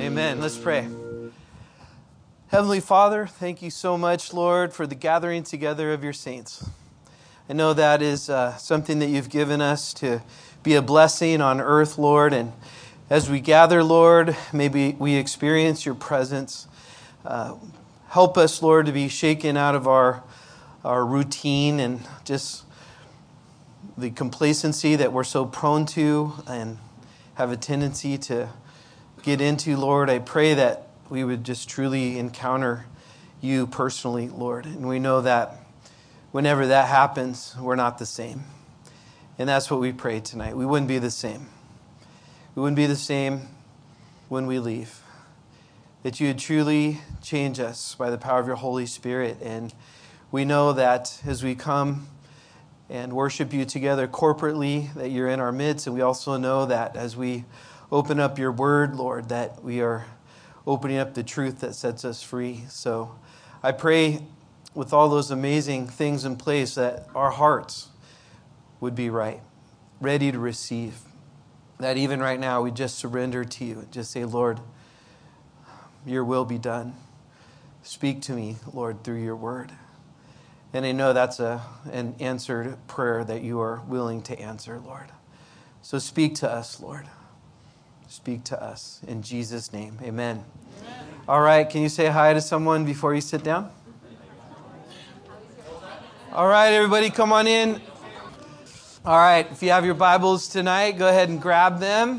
Amen. Let's pray. Heavenly Father, thank you so much, Lord, for the gathering together of your saints. I know that is something that you've given us to be a blessing on earth, Lord. And as we gather, Lord, maybe we experience your presence. Help us, Lord, to be shaken out of our routine and just the complacency that we're so prone to and have a tendency to get into, Lord. I pray that we would just truly encounter you personally, Lord. And we know that whenever that happens, we're not the same. And that's what we pray tonight. We wouldn't be the same. We wouldn't be the same when we leave. That you would truly change us by the power of your Holy Spirit. And we know that as we come and worship you together corporately, that you're in our midst. And we also know that as we open up your word, Lord, that we are opening up the truth that sets us free. So I pray with all those amazing things in place that our hearts would be right, ready to receive. That even right now we just surrender to you and just say, Lord, your will be done. Speak to me, Lord, through your word. And I know that's an answered prayer that you are willing to answer, Lord. So speak to us, Lord. Speak to us. In Jesus' name, amen. All right, can you say hi to someone before you sit down? All right, everybody, come on in. All right, if you have your Bibles tonight, go ahead and grab them.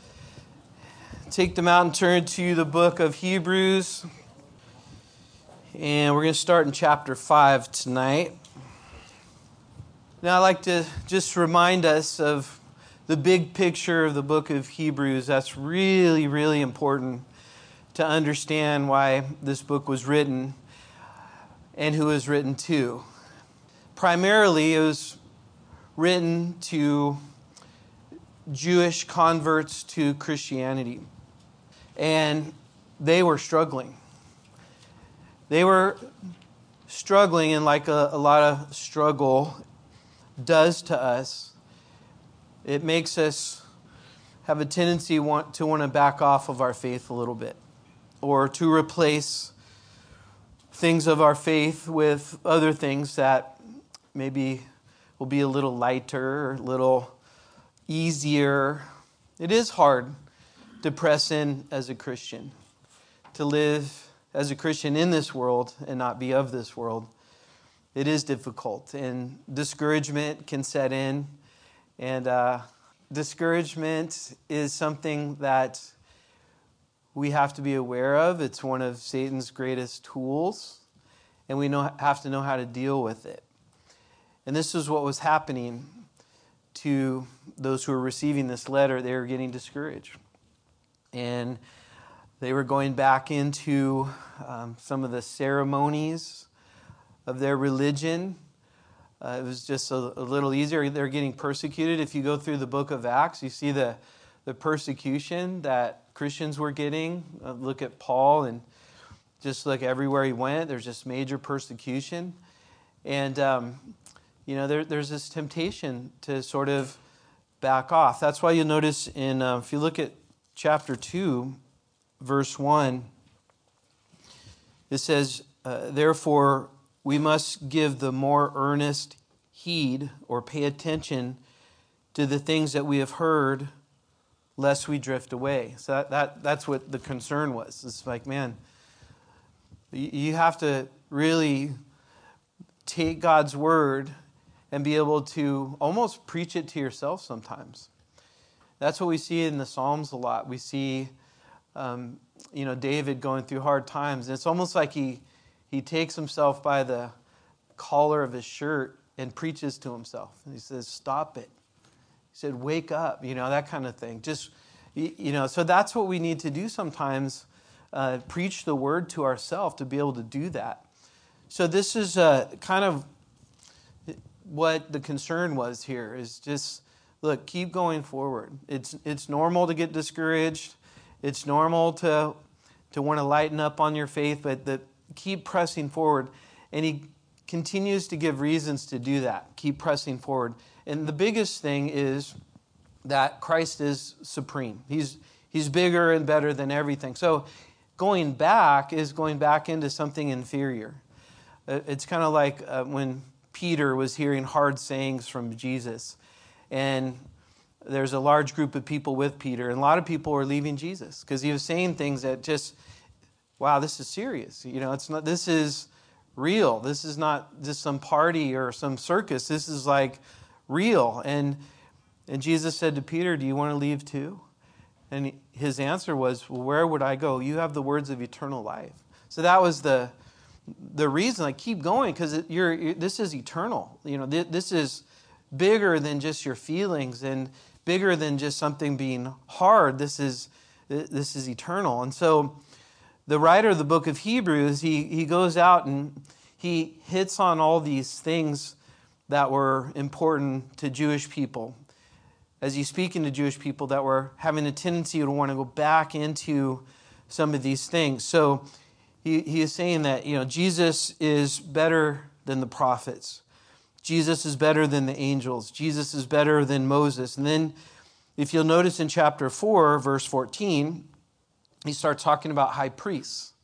Take them out and turn to the book of Hebrews. And we're going to start in chapter 5 tonight. Now, I'd like to just remind us of the big picture of the book of Hebrews. That's really, really important to understand why this book was written and who it was written to. Primarily, it was written to Jewish converts to Christianity. And they were struggling. They were struggling, and like a lot of struggle does to us, it makes us have a tendency to want to back off of our faith a little bit, or to replace things of our faith with other things that maybe will be a little lighter, or a little easier. It is hard to press in as a Christian, to live as a Christian in this world and not be of this world. It is difficult, and discouragement can set in. And discouragement is something that we have to be aware of. It's one of Satan's greatest tools, and we have to know how to deal with it. And this is what was happening to those who were receiving this letter. They were getting discouraged. And they were going back into some of the ceremonies of their religion. It was just a little easier. They're getting persecuted. If you go through the book of Acts, you see the persecution that Christians were getting. Look at Paul, and just look everywhere he went, there's just major persecution. And, there's this temptation to sort of back off. That's why you'll notice if you look at chapter 2, verse 1, it says, therefore, we must give the more earnest heed or pay attention to the things that we have heard, lest we drift away. So that's what the concern was. It's like, man, you have to really take God's word and be able to almost preach it to yourself sometimes. That's what we see in the Psalms a lot. We see, David going through hard times. And it's almost like he takes himself by the collar of his shirt and preaches to himself. And he says, stop it. He said, wake up, that kind of thing. Just, so that's what we need to do sometimes, preach the word to ourselves to be able to do that. So this is kind of what the concern was here, is just, look, keep going forward. It's normal to get discouraged. It's normal to want to lighten up on your faith, but keep pressing forward. And he continues to give reasons to do that. Keep pressing forward. And the biggest thing is that Christ is supreme. He's He's bigger and better than everything. So going back is going back into something inferior. It's kind of like when Peter was hearing hard sayings from Jesus. And there's a large group of people with Peter. And a lot of people were leaving Jesus because he was saying things that just, wow, this is serious. It's not, this is real. This is not just some party or some circus. This is like real. And Jesus said to Peter, do you want to leave too? And his answer was, well, where would I go? You have the words of eternal life. So that was the reason. Like, keep going, because this is eternal. This is bigger than just your feelings and bigger than just something being hard. This is eternal. And so the writer of the book of Hebrews, he goes out and he hits on all these things that were important to Jewish people, as he's speaking to Jewish people that were having a tendency to want to go back into some of these things. So he is saying that, Jesus is better than the prophets. Jesus is better than the angels. Jesus is better than Moses. And then if you'll notice in chapter 4, verse 14, he starts talking about high priests.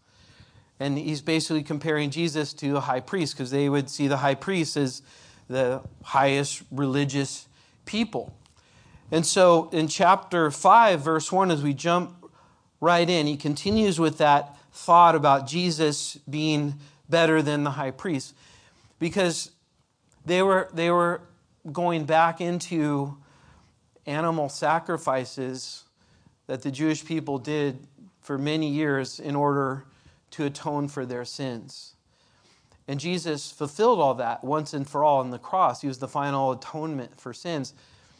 And he's basically comparing Jesus to a high priest, because they would see the high priest as the highest religious people. And so in chapter 5, verse 1, as we jump right in, he continues with that thought about Jesus being better than the high priest, because they were going back into animal sacrifices that the Jewish people did for many years in order to atone for their sins. And Jesus fulfilled all that once and for all on the cross. He was the final atonement for sins.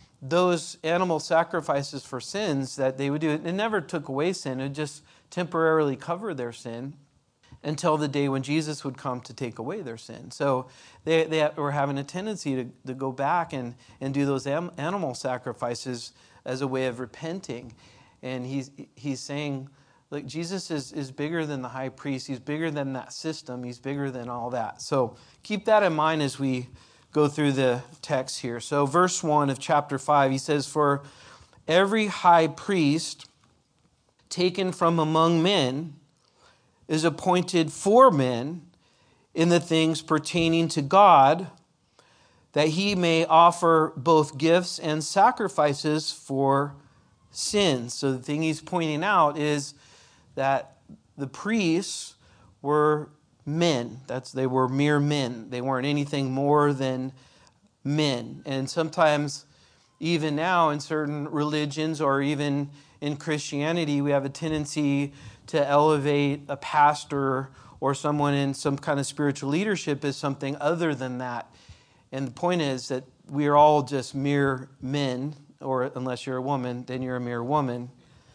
Those animal sacrifices for sins that they would do, it never took away sin. It just temporarily covered their sin until the day when Jesus would come to take away their sin. So they were having a tendency to go back and do those animal sacrifices as a way of repenting. And he's saying, look, Jesus is bigger than the high priest. He's bigger than that system. He's bigger than all that. So keep that in mind as we go through the text here. So verse 1 of chapter 5, he says, for every high priest taken from among men is appointed for men in the things pertaining to God, that he may offer both gifts and sacrifices for sins. So the thing he's pointing out is that the priests were men. They were mere men. They weren't anything more than men. And sometimes, even now in certain religions or even in Christianity, we have a tendency to elevate a pastor or someone in some kind of spiritual leadership as something other than that. And the point is that we are all just mere men, or unless you're a woman, then you're a mere woman.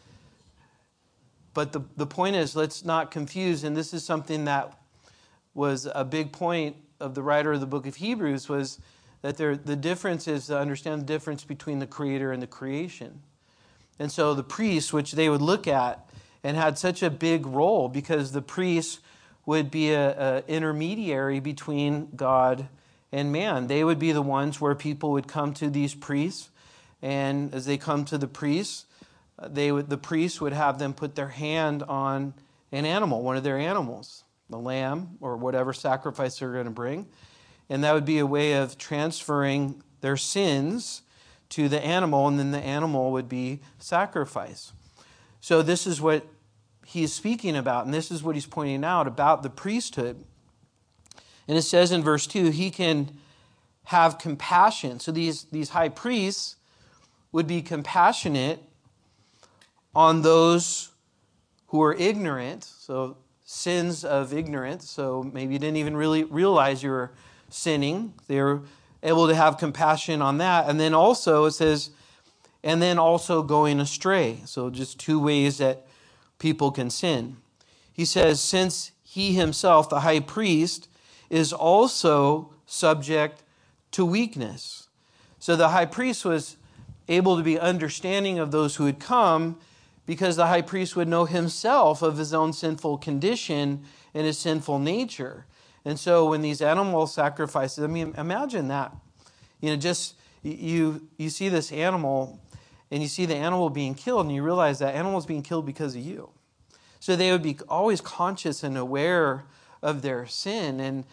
But the point is, let's not confuse, and this is something that was a big point of the writer of the book of Hebrews, was that the difference is to understand the difference between the creator and the creation. And so the priests, which they would look at, and had such a big role, because the priests would be an intermediary between God and man. They would be the ones where people would come to these priests, and as they come to the priests, the priests would have them put their hand on an animal, one of their animals, the lamb or whatever sacrifice they're going to bring. And that would be a way of transferring their sins to the animal, and then the animal would be sacrificed. So this is what he's speaking about, and this is what he's pointing out about the priesthood. And it says in verse 2, he can have compassion. So these high priests would be compassionate on those who are ignorant, so sins of ignorance. So maybe you didn't even really realize you were sinning. They were able to have compassion on that. And then also it says, and then also going astray. So just two ways that people can sin. He says, since he himself, the high priest, is also subject to weakness. So the high priest was able to be understanding of those who had come, because the high priest would know himself of his own sinful condition and his sinful nature. And so when these animal sacrifices, I mean, imagine that. You see this animal, and you see the animal being killed, and you realize that animal is being killed because of you. So they would be always conscious and aware of their sin and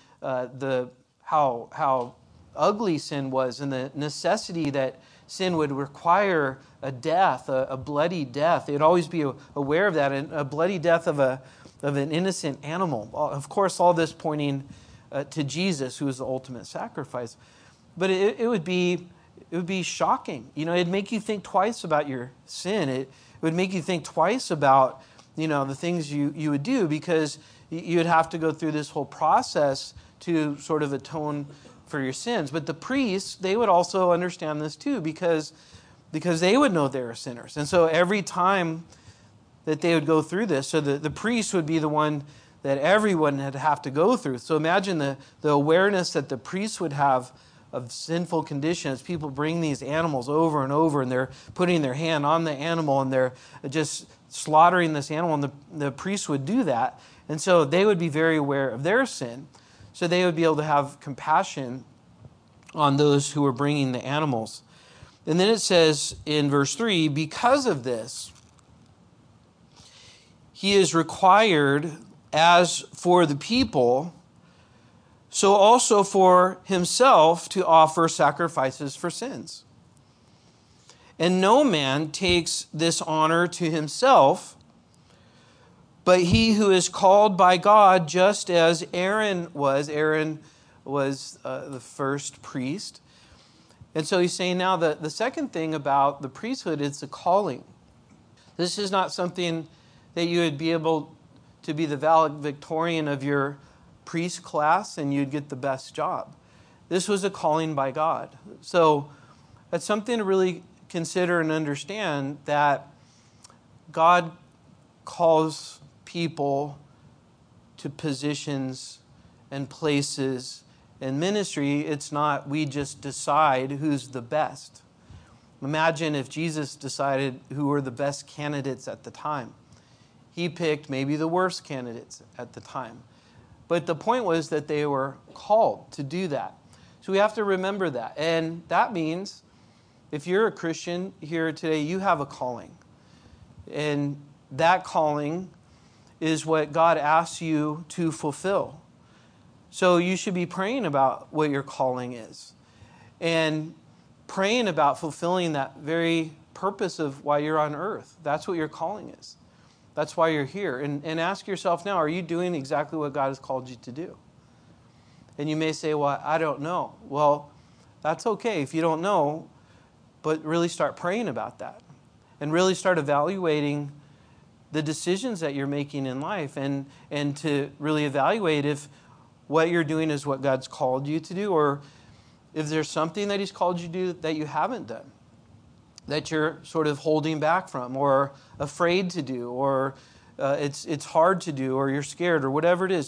how ugly sin was, and the necessity that sin would require a death, a bloody death. They'd always be aware of that, and a bloody death of an innocent animal. Of course, all this pointing to Jesus, who is the ultimate sacrifice. But it would be shocking. It'd make you think twice about your sin. It would make you think twice about the things you would do, because you would have to go through this whole process to sort of atone for your sins. But the priests, they would also understand this too, because they would know they were sinners. And so every time that they would go through this, so the priest would be the one that everyone would have to go through. So imagine the awareness that the priests would have of sinful conditions. People bring these animals over and over, and they're putting their hand on the animal, and they're just slaughtering this animal, and the priests would do that. And so they would be very aware of their sin. So they would be able to have compassion on those who were bringing the animals. And then it says in verse 3, because of this, he is required, as for the people, so also for himself, to offer sacrifices for sins. And no man takes this honor to himself, but he who is called by God, just as Aaron was. Aaron was the first priest. And so he's saying now that the second thing about the priesthood is the calling. This is not something that you would be able to be the valedictorian of your priest class and you'd get the best job. This was a calling by God. So that's something to really consider and understand, that God calls people to positions and places and ministry. It's not we just decide who's the best. Imagine if Jesus decided who were the best candidates at the time. He picked maybe the worst candidates at the time. But the point was that they were called to do that. So we have to remember that. And that means if you're a Christian here today, you have a calling. And that calling is what God asks you to fulfill. So you should be praying about what your calling is, and praying about fulfilling that very purpose of why you're on earth. That's what your calling is. That's why you're here. And ask yourself now, are you doing exactly what God has called you to do? And you may say, well, I don't know. Well, that's okay if you don't know, but really start praying about that and really start evaluating the decisions that you're making in life, and to really evaluate if what you're doing is what God's called you to do, or if there's something that He's called you to do that you haven't done, that you're sort of holding back from, or afraid to do, or it's hard to do, or you're scared, or whatever it is.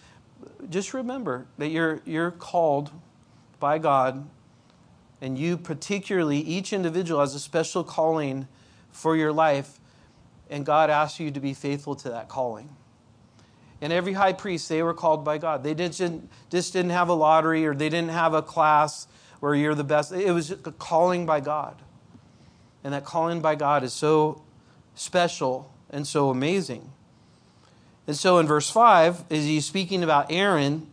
Just remember that you're called by God, and you particularly, each individual has a special calling for your life, and God asks you to be faithful to that calling. And every high priest, they were called by God. They just didn't have a lottery, or they didn't have a class where you're the best. It was a calling by God. And that calling by God is so special and so amazing. And so in verse 5, as he's speaking about Aaron,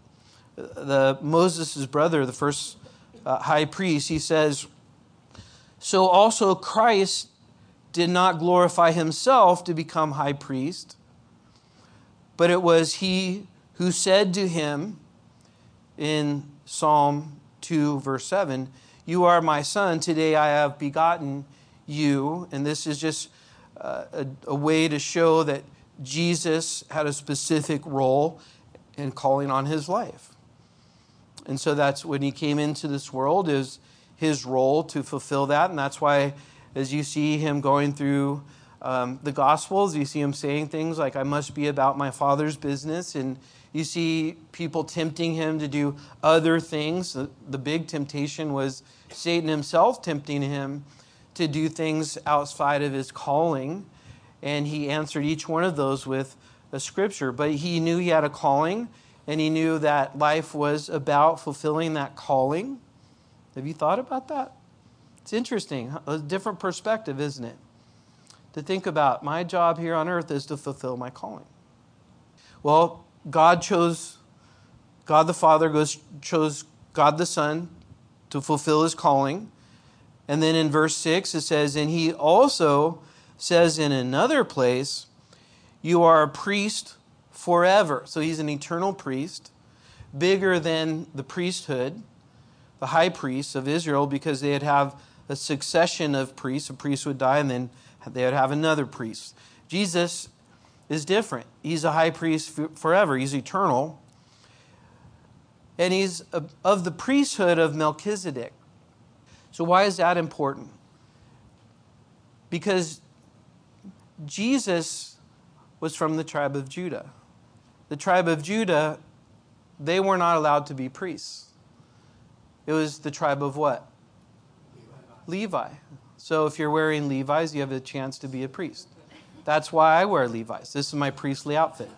Moses' brother, the first high priest, he says, so also Christ did not glorify himself to become high priest, but it was he who said to him in Psalm 2, verse 7, you are my son, today I have begotten you. And this is just a way to show that Jesus had a specific role in calling on his life. And so that's when he came into this world, is his role to fulfill that. And that's why, as you see him going through the Gospels, you see him saying things like, I must be about my Father's business. And you see people tempting him to do other things. The big temptation was Satan himself tempting him to do things outside of his calling. And he answered each one of those with a scripture. But he knew he had a calling, and he knew that life was about fulfilling that calling. Have you thought about that? It's interesting, a different perspective, isn't it? To think about, my job here on earth is to fulfill my calling. Well, God the Father chose God the Son to fulfill his calling. And then in verse 6 it says, and he also says in another place, you are a priest forever. So he's an eternal priest, bigger than the priesthood, the high priests of Israel, because they'd have a succession of priests. A priest would die and then they would have another priest. Jesus is different. He's a high priest forever. He's eternal. And he's of the priesthood of Melchizedek. So why is that important? Because Jesus was from the tribe of Judah. The tribe of Judah, they were not allowed to be priests. It was the tribe of what? Levi. So if you're wearing Levi's, you have a chance to be a priest. That's why I wear Levi's. This is my priestly outfit.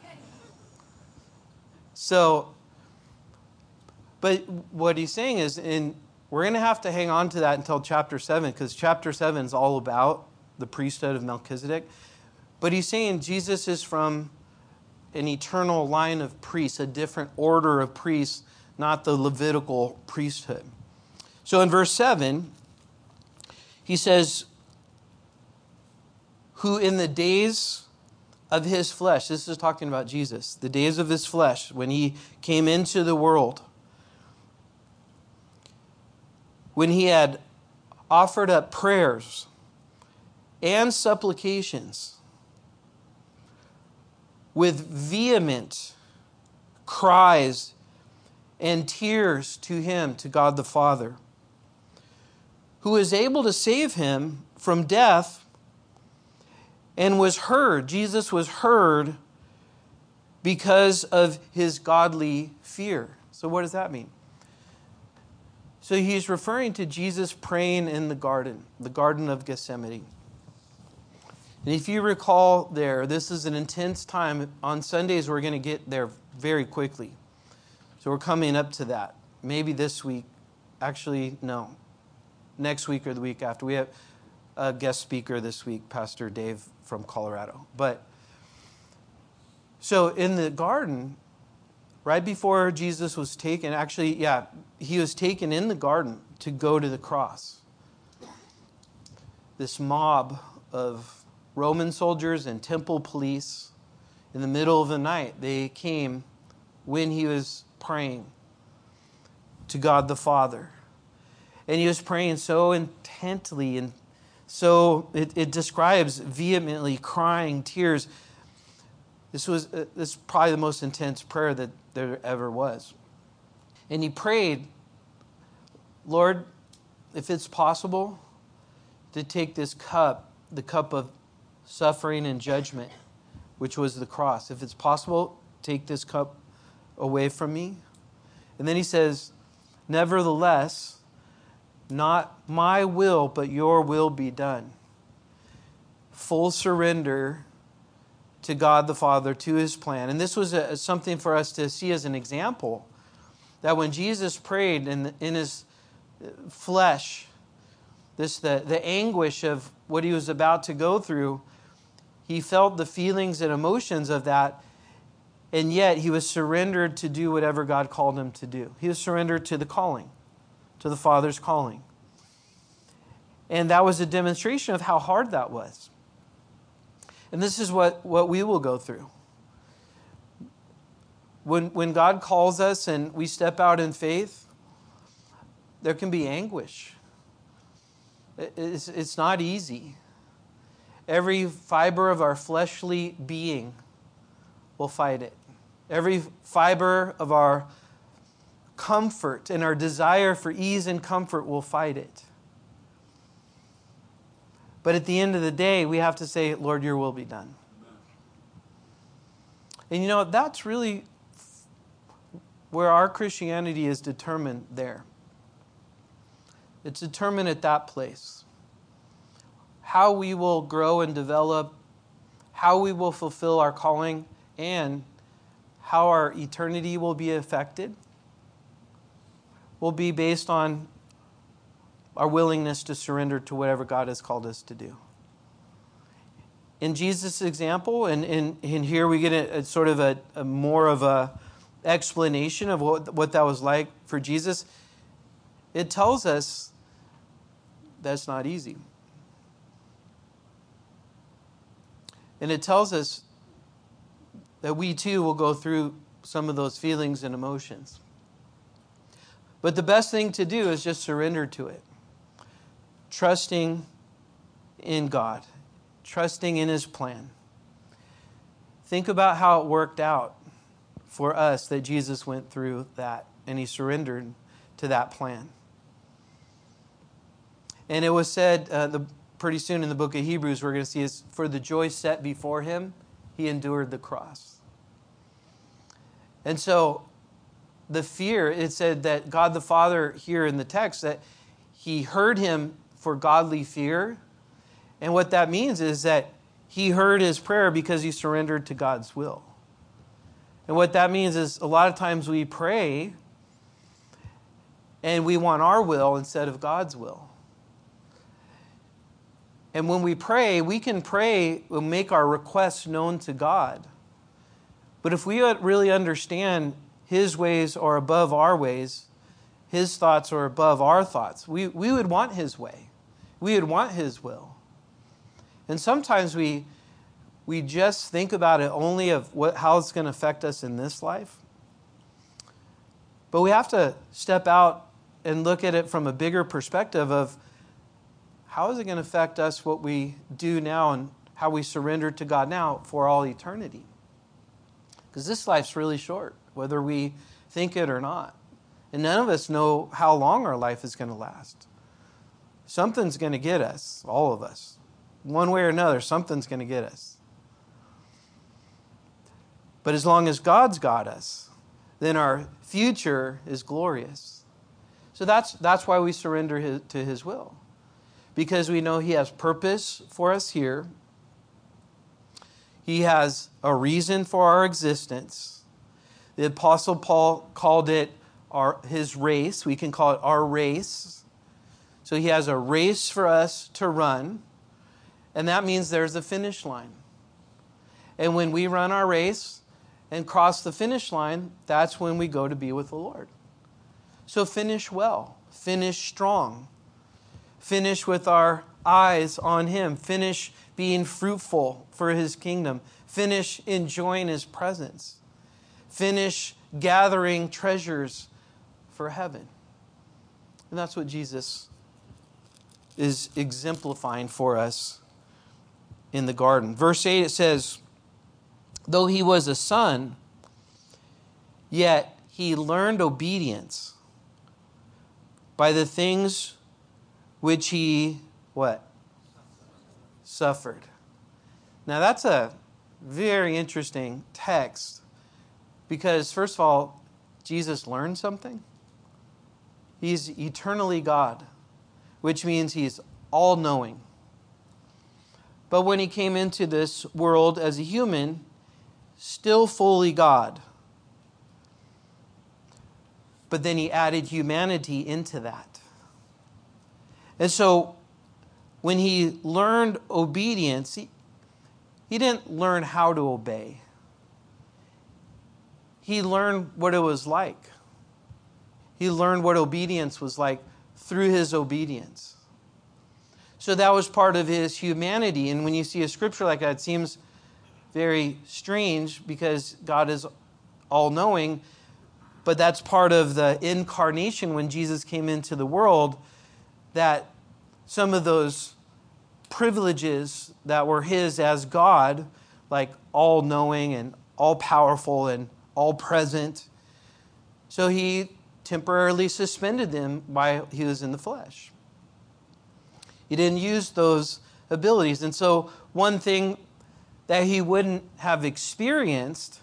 So, but what he's saying is, we're going to have to hang on to that until chapter 7, because chapter 7 is all about the priesthood of Melchizedek. But he's saying Jesus is from an eternal line of priests, a different order of priests, not the Levitical priesthood. So in verse 7, he says, who in the days of his flesh, this is talking about Jesus, the days of his flesh, when he came into the world, when he had offered up prayers and supplications with vehement cries and tears to him, to God the Father, who is able to save him from death, and was heard. Jesus was heard because of his godly fear. So what does that mean? So he's referring to Jesus praying in the Garden of Gethsemane. And if you recall there, this is an intense time. On Sundays, we're going to get there very quickly. So we're coming up to that. Maybe this week. Actually, no. Next week or the week after. We have a guest speaker this week, Pastor Dave from Colorado. But so in the garden, right before Jesus was taken, he was taken in the garden to go to the cross. This mob of Roman soldiers and temple police, in the middle of the night, they came when he was praying to God the Father. And he was praying so intently, and so it describes vehemently crying, tears. This is probably the most intense prayer that there ever was. And he prayed, Lord, if it's possible to take this cup, the cup of suffering and judgment, which was the cross. If it's possible, take this cup away from me. And then he says, nevertheless, not my will, but your will be done. Full surrender to God the Father, to his plan. And this was something for us to see as an example, that when Jesus prayed in his flesh, the anguish of what he was about to go through, he felt the feelings and emotions of that, and yet he was surrendered to do whatever God called him to do. He was surrendered to the calling, to the Father's calling. And that was a demonstration of how hard that was. And this is what we will go through. When God calls us and we step out in faith, there can be anguish. It's not easy. Every fiber of our fleshly being will fight it. Every fiber of our comfort and our desire for ease and comfort will fight it. But at the end of the day, we have to say, Lord, your will be done. And that's really where our Christianity is determined there. It's determined at that place. How we will grow and develop, how we will fulfill our calling, and how our eternity will be affected will be based on our willingness to surrender to whatever God has called us to do. In Jesus' example, and here we get a sort of a more of a explanation of what that was like for Jesus. It tells us that's not easy. And it tells us that we too will go through some of those feelings and emotions. But the best thing to do is just surrender to it. Trusting in God. Trusting in His plan. Think about how it worked out for us that Jesus went through that and He surrendered to that plan. And it was said pretty soon in the book of Hebrews, we're going to see is for the joy set before Him, He endured the cross. And so the fear, it said that God the Father here in the text, that He heard him for godly fear. And what that means is that He heard his prayer because he surrendered to God's will. And what that means is a lot of times we pray and we want our will instead of God's will. And when we pray, we can pray and make our requests known to God. But if we really understand His ways are above our ways, His thoughts are above our thoughts, we would want His way. We would want His will. And sometimes we just think about it only of how it's going to affect us in this life. But we have to step out and look at it from a bigger perspective of how is it going to affect us what we do now and how we surrender to God now for all eternity. Because this life's really short, whether we think it or not. And none of us know how long our life is going to last. Something's going to get us, all of us. One way or another, something's going to get us. But as long as God's got us, then our future is glorious. So that's why we surrender to His will. Because we know He has purpose for us here. He has a reason for our existence. The Apostle Paul called it his race. We can call it our race. So He has a race for us to run. And that means there's a finish line. And when we run our race and cross the finish line, that's when we go to be with the Lord. So finish well. Finish strong. Finish with our eyes on Him. Finish being fruitful for His kingdom. Finish enjoying His presence. Finish gathering treasures for heaven. And that's what Jesus is exemplifying for us in the garden. Verse 8, it says, though He was a son, yet He learned obedience by the things which He, what? Suffered. Now that's a very interesting text because, first of all, Jesus learned something. He's eternally God, which means He's all-knowing. But when He came into this world as a human, still fully God. But then He added humanity into that. And so when He learned obedience, he didn't learn how to obey. He learned what it was like. He learned what obedience was like through His obedience. So that was part of His humanity. And when you see a scripture like that, it seems very strange because God is all-knowing. But that's part of the incarnation when Jesus came into the world, that some of those privileges that were His as God, like all-knowing and all-powerful and all-present, so He temporarily suspended them while He was in the flesh. He didn't use those abilities. And so one thing that He wouldn't have experienced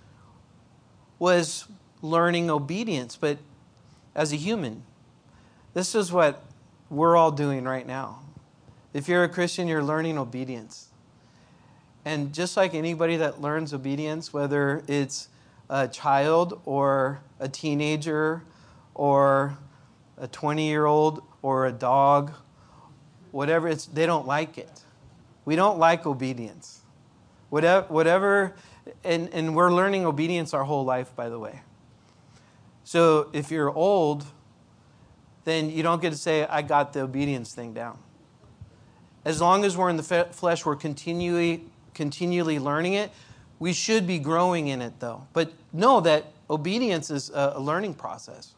was learning obedience, but as a human. This is what we're all doing right now. If you're a Christian, you're learning obedience. And just like anybody that learns obedience, whether it's a child or a teenager or a 20-year-old or a dog, whatever they don't like it. We don't like obedience. Whatever, and we're learning obedience our whole life, by the way. So if you're old, then you don't get to say, I got the obedience thing down. As long as we're in the flesh, we're continually learning it. We should be growing in it, though. But know that obedience is a learning process.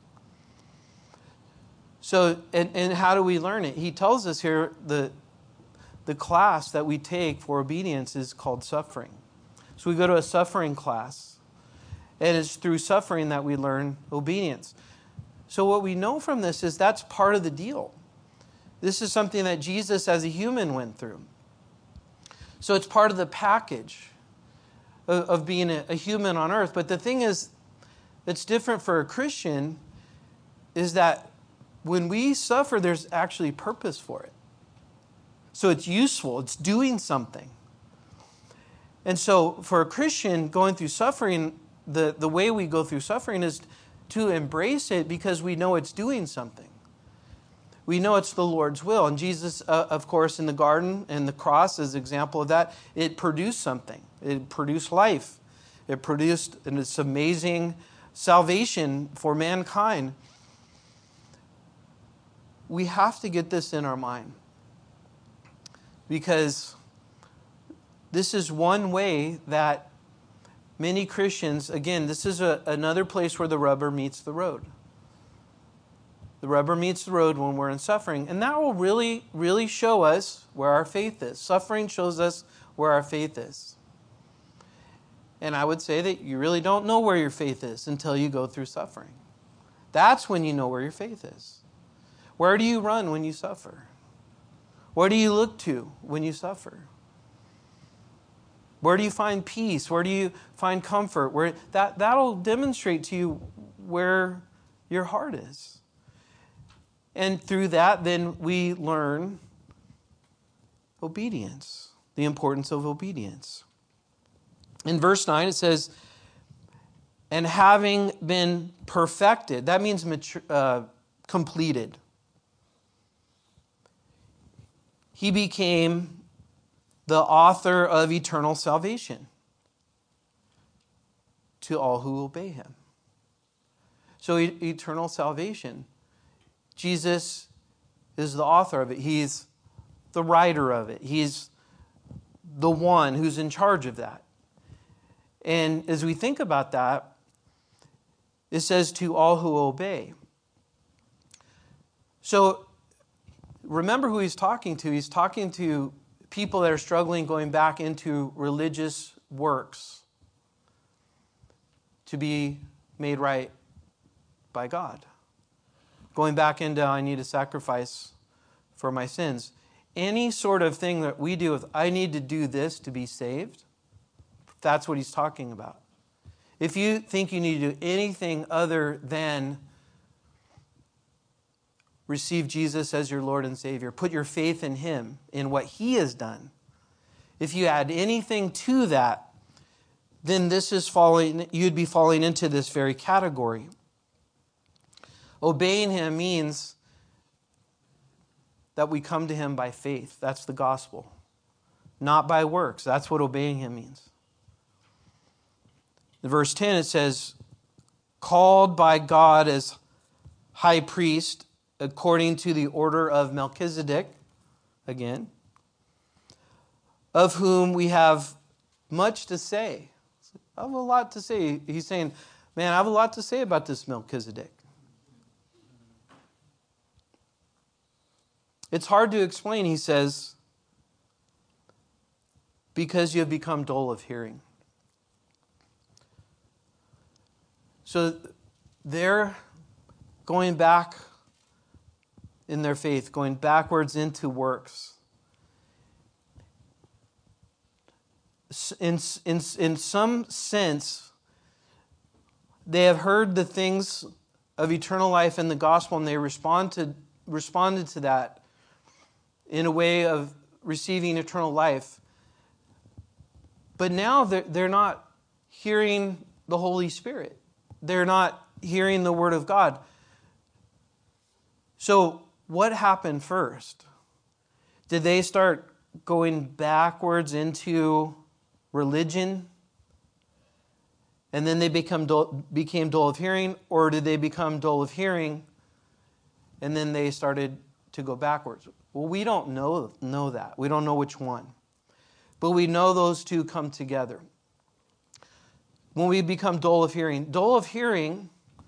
So, and how do we learn it? He tells us here the class that we take for obedience is called suffering. So we go to a suffering class, and it's through suffering that we learn obedience. So what we know from this is that's part of the deal. This is something that Jesus as a human went through. So it's part of the package of being a human on earth. But the thing is that's different for a Christian is that when we suffer, there's actually purpose for it. So it's useful. It's doing something. And so for a Christian going through suffering, the way we go through suffering is to embrace it because we know it's doing something. We know it's the Lord's will. And Jesus, of course, in the garden and the cross is an example of that. It produced something. It produced life. It produced this amazing salvation for mankind. We have to get this in our mind because this is one way that many Christians, again, this is another place where the rubber meets the road. The rubber meets the road when we're in suffering. And that will really, really show us where our faith is. Suffering shows us where our faith is. And I would say that you really don't know where your faith is until you go through suffering. That's when you know where your faith is. Where do you run when you suffer? Where do you look to when you suffer? Where do you find peace? Where do you find comfort? That'll demonstrate to you where your heart is. And through that, then we learn obedience, the importance of obedience. In verse 9, it says, and having been perfected, that means completed. He became the author of eternal salvation to all who obey him. So eternal salvation. Jesus is the author of it. He's the writer of it. He's the one who's in charge of that. And as we think about that, it says to all who obey. So remember who he's talking to. He's talking to people that are struggling going back into religious works to be made right by God. Going back into, I need a sacrifice for my sins. Any sort of thing that we do with, I need to do this to be saved, that's what he's talking about. If you think you need to do anything other than receive Jesus as your Lord and Savior, put your faith in him, in what he has done, if you add anything to that, then you'd be falling into this very category. Obeying him means that we come to him by faith. That's the gospel. Not by works. That's what obeying him means. In verse 10 it says, called by God as high priest according to the order of Melchizedek, again, of whom we have much to say. I have a lot to say. He's saying, man, I have a lot to say about this Melchizedek. It's hard to explain, he says, because you have become dull of hearing. So they're going back in their faith, going backwards into works. In some sense, they have heard the things of eternal life in the gospel, and they responded to that in a way of receiving eternal life. But now they're not hearing the Holy Spirit. They're not hearing the Word of God. So what happened first? Did they start going backwards into religion, and then they became dull of hearing, or did they become dull of hearing, and then they started to go backwards? Well, we don't know that. We don't know which one. But we know those two come together. When we become dull of hearing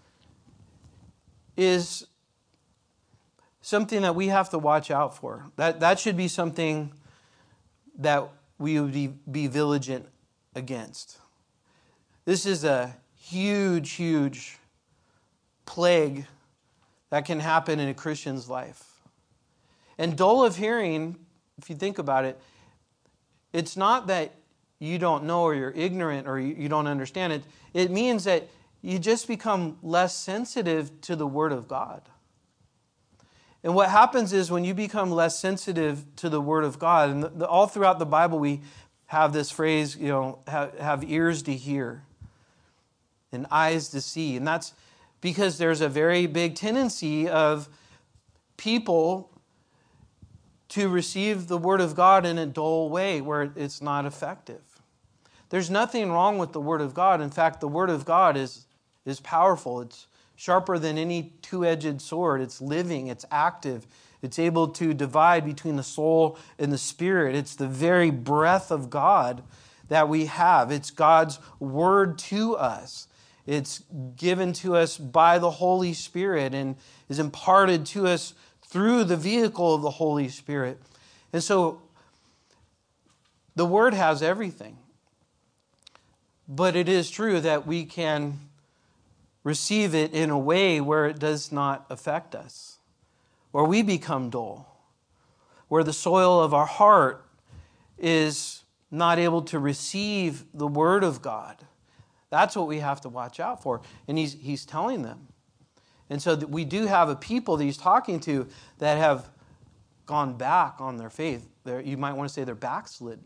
is something that we have to watch out for. That should be something that we would be vigilant against. This is a huge, huge plague that can happen in a Christian's life. And dull of hearing, if you think about it, it's not that you don't know or you're ignorant or you don't understand it. It means that you just become less sensitive to the Word of God. And what happens is when you become less sensitive to the Word of God, and all throughout the Bible we have this phrase, have ears to hear and eyes to see. And that's because there's a very big tendency of people to receive the Word of God in a dull way where it's not effective. There's nothing wrong with the Word of God. In fact, the Word of God is powerful. It's sharper than any two-edged sword. It's living. It's active. It's able to divide between the soul and the spirit. It's the very breath of God that we have. It's God's Word to us. It's given to us by the Holy Spirit and is imparted to us through the vehicle of the Holy Spirit. And so the Word has everything. But it is true that we can receive it in a way where it does not affect us, where we become dull, where the soil of our heart is not able to receive the Word of God. That's what we have to watch out for. And he's telling them. And so that we do have a people that he's talking to that have gone back on their faith. You might want to say they're backslidden.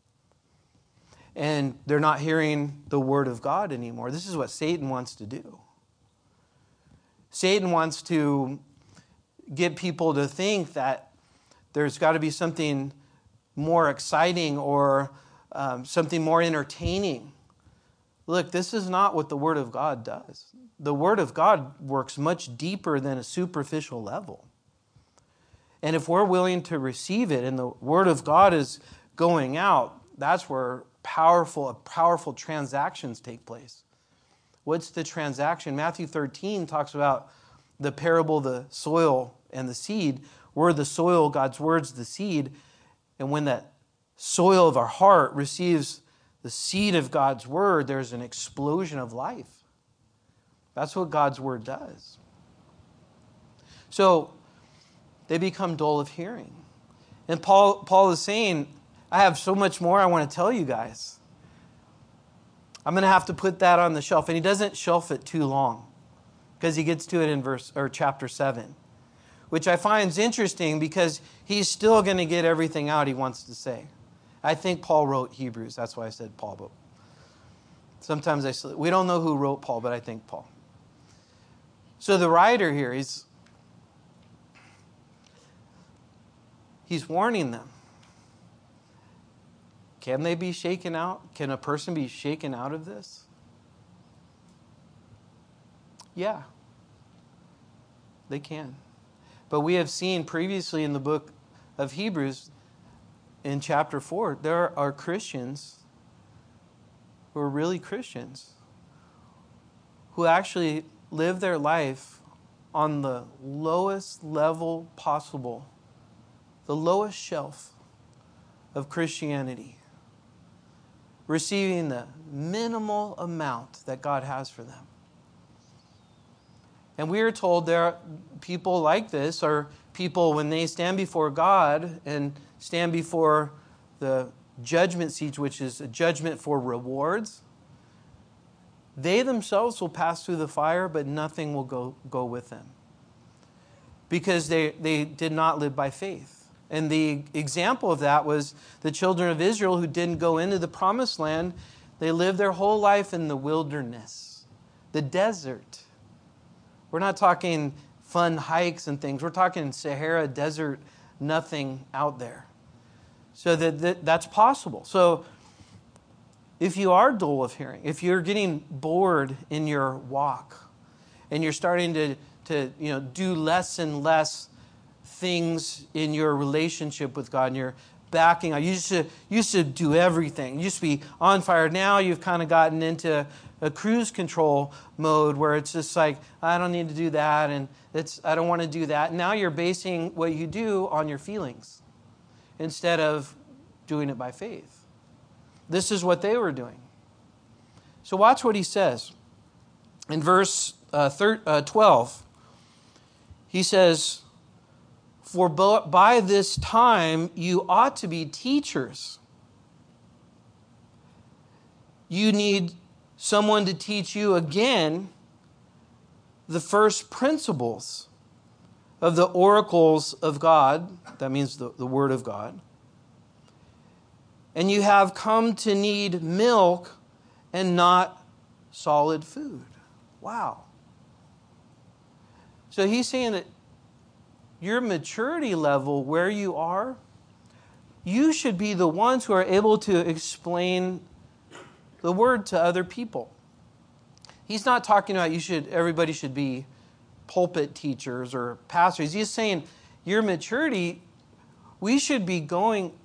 And they're not hearing the Word of God anymore. This is what Satan wants to do. Satan wants to get people to think that there's got to be something more exciting or something more entertaining. Look, this is not what the Word of God does. The Word of God works much deeper than a superficial level. And if we're willing to receive it and the Word of God is going out, that's where powerful transactions take place. What's the transaction? Matthew 13 talks about the parable of the soil and the seed. We're the soil, God's Word's the seed. And when that soil of our heart receives the seed of God's Word, there's an explosion of life. That's what God's Word does. So they become dull of hearing. And Paul is saying, I have so much more I want to tell you guys. I'm going to have to put that on the shelf. And he doesn't shelf it too long because he gets to it in chapter 7, which I find is interesting because he's still going to get everything out he wants to say. I think Paul wrote Hebrews. That's why I said Paul. But sometimes we don't know who wrote Paul, but I think Paul. So the writer here, he's warning them. Can they be shaken out? Can a person be shaken out of this? Yeah, they can. But we have seen previously in the book of Hebrews, in chapter 4, there are Christians who are really Christians who actually live their life on the lowest level possible, the lowest shelf of Christianity, receiving the minimal amount that God has for them. And we are told there are people like this are people when they stand before God and stand before the judgment seat, which is a judgment for rewards. They themselves will pass through the fire, but nothing will go with them. Because they did not live by faith. And the example of that was the children of Israel who didn't go into the promised land. They lived their whole life in the wilderness, the desert. We're not talking fun hikes and things. We're talking Sahara desert, nothing out there. So that's possible. So if you are dull of hearing, if you're getting bored in your walk, and you're starting to do less and less things in your relationship with God, and you're backing out. You used to do everything. You used to be on fire. Now you've kind of gotten into a cruise control mode where it's just like, I don't need to do that, and I don't want to do that. Now you're basing what you do on your feelings instead of doing it by faith. This is what they were doing. So watch what he says. In verse 12, he says, "For by this time you ought to be teachers. You need someone to teach you again the first principles of the oracles of God." That means the Word of God. "And you have come to need milk and not solid food." Wow. So he's saying that your maturity level, where you are, you should be the ones who are able to explain the Word to other people. He's not talking about everybody should be pulpit teachers or pastors. He's saying your maturity, we should be going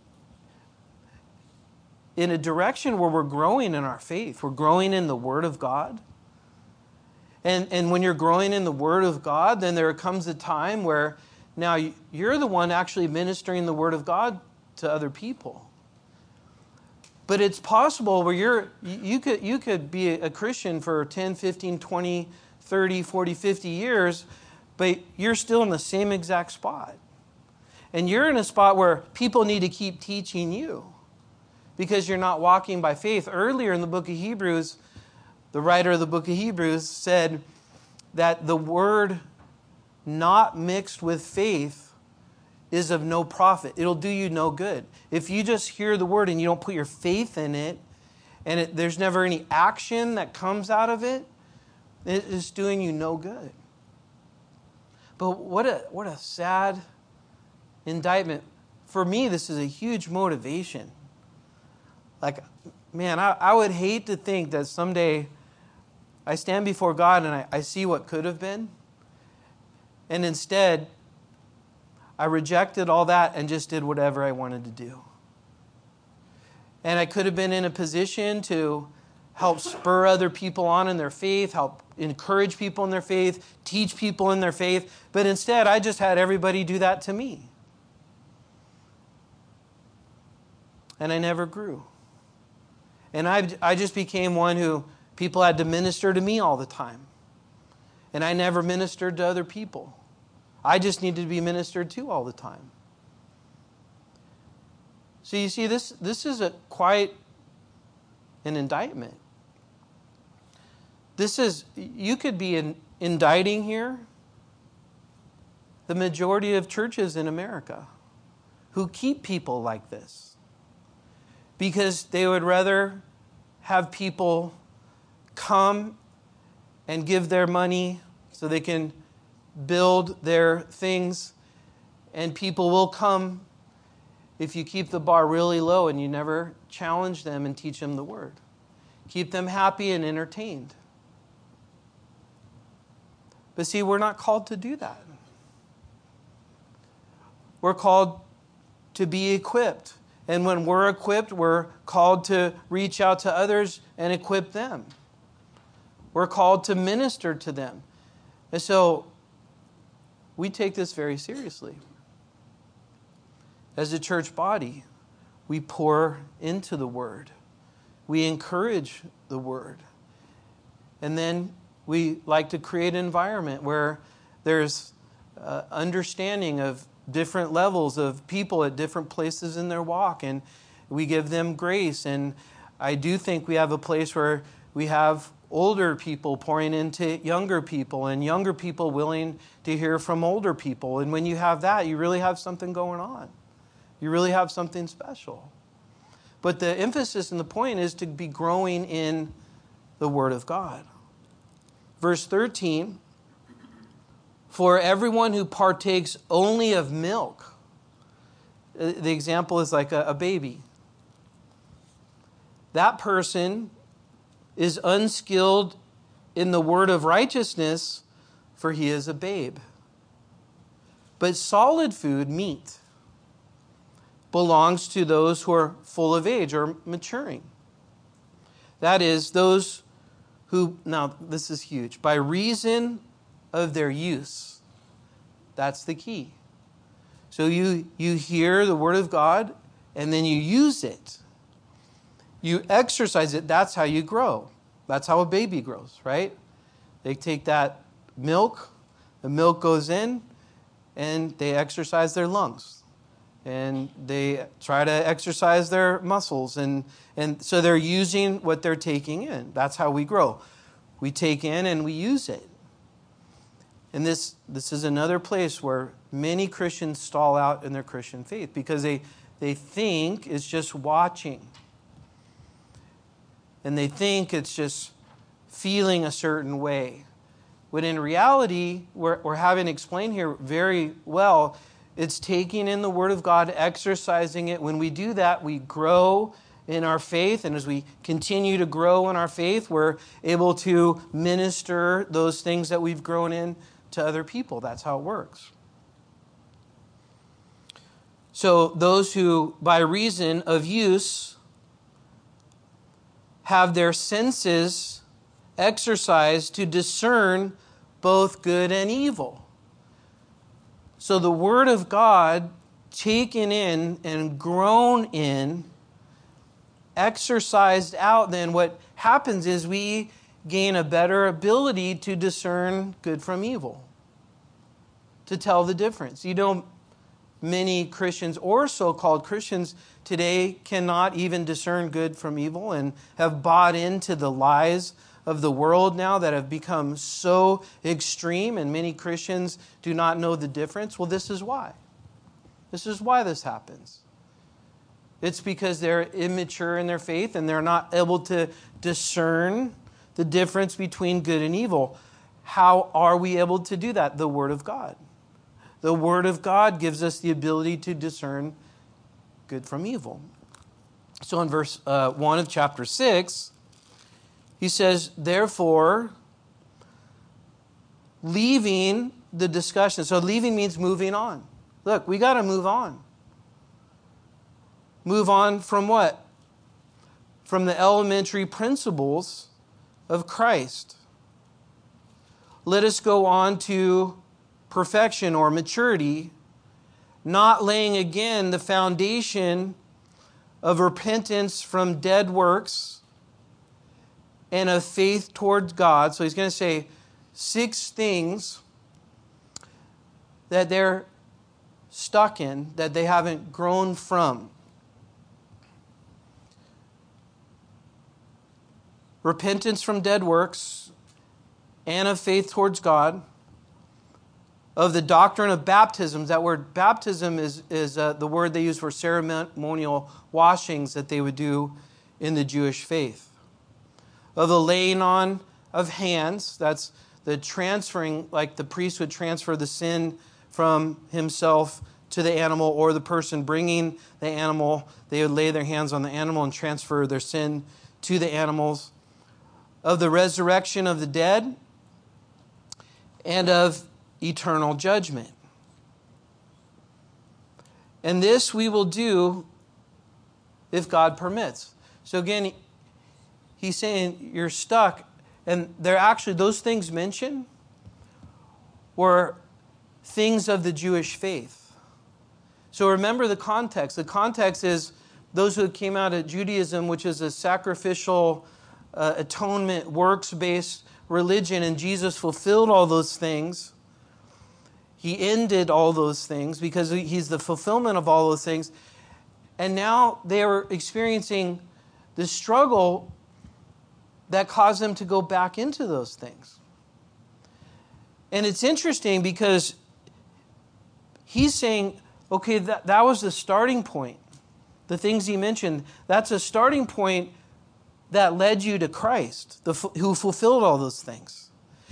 in a direction where we're growing in our faith. We're growing in the Word of God. And when you're growing in the Word of God, then there comes a time where now you're the one actually ministering the Word of God to other people. But it's possible where you could be a Christian for 10, 15, 20, 30, 40, 50 years, but you're still in the same exact spot. And you're in a spot where people need to keep teaching you because you're not walking by faith. Earlier in the book of Hebrews, the writer of the book of Hebrews said that the word not mixed with faith is of no profit. It'll do you no good. If you just hear the word and you don't put your faith in it, and there's never any action that comes out of it, it's doing you no good. But what a sad indictment. For me, this is a huge motivation. Like, man, I would hate to think that someday I stand before God and I see what could have been, and instead I rejected all that and just did whatever I wanted to do. And I could have been in a position to help spur other people on in their faith, help encourage people in their faith, teach people in their faith, but instead I just had everybody do that to me. And I never grew. And I just became one who people had to minister to me all the time. And I never ministered to other people. I just needed to be ministered to all the time. So you see, this is quite an indictment. You could be indicting here the majority of churches in America who keep people like this because they would rather have people come and give their money so they can build their things, and people will come if you keep the bar really low and you never challenge them and teach them the Word. Keep them happy and entertained. But see, we're not called to do that. We're called to be equipped. And when we're equipped, we're called to reach out to others and equip them. We're called to minister to them. And so we take this very seriously. As a church body, we pour into the Word. We encourage the Word. And then we like to create an environment where there's understanding of different levels of people at different places in their walk, and we give them grace. And I do think we have a place where we have older people pouring into younger people, and younger people willing to hear from older people. And when you have that, you really have something going on. You really have something special. But the emphasis and the point is to be growing in the Word of God. Verse 13, For everyone who partakes only of milk, the example is like a baby. That person is unskilled in the word of righteousness, for he is a babe. But solid food, meat, belongs to those who are full of age or maturing. That is, those who, now this is huge, by reason of their use. That's the key. So you hear the word of God and then you use it. You exercise it. That's how you grow. That's how a baby grows, right? They take that milk, the milk goes in, and they exercise their lungs. And they try to exercise their muscles. And so they're using what they're taking in. That's how we grow. We take in and we use it. And this is another place where many Christians stall out in their Christian faith because they think it's just watching. And they think it's just feeling a certain way. When in reality, we're having explained here very well, it's taking in the Word of God, exercising it. When we do that, we grow in our faith. And as we continue to grow in our faith, we're able to minister those things that we've grown in to other people. That's how it works. So those who, by reason of use, have their senses exercised to discern both good and evil. So the Word of God, taken in and grown in, exercised out, then what happens is we gain a better ability to discern good from evil, to tell the difference. You know, many Christians or so-called Christians today cannot even discern good from evil and have bought into the lies of the world now that have become so extreme, and many Christians do not know the difference. Well, this is why. This is why this happens. It's because they're immature in their faith and they're not able to discern the difference between good and evil. How are we able to do that? The Word of God. The Word of God gives us the ability to discern good from evil. So in verse 1 of chapter 6, he says, therefore, leaving the discussion. So leaving means moving on. Look, we got to move on. Move on from what? From the elementary principles of Christ. Let us go on to perfection or maturity, not laying again the foundation of repentance from dead works and of faith towards God. So he's going to say 6 things that they're stuck in, that they haven't grown from. Repentance from dead works and of faith towards God. Of the doctrine of baptisms. That word baptism is the word they use for ceremonial washings that they would do in the Jewish faith. Of the laying on of hands. That's the transferring, like the priest would transfer the sin from himself to the animal, or the person bringing the animal, they would lay their hands on the animal and transfer their sin to the animals. Of the resurrection of the dead, and of eternal judgment. And this we will do if God permits. So again, he's saying you're stuck, and they're actually, those things mentioned were things of the Jewish faith. So remember the context. The context is those who came out of Judaism, which is a sacrificial atonement, works-based religion, and Jesus fulfilled all those things. He ended all those things because he's the fulfillment of all those things. And now they are experiencing the struggle that caused them to go back into those things. And it's interesting because he's saying, okay, that was the starting point. The things he mentioned, that's a starting point that led you to Christ, who fulfilled all those things.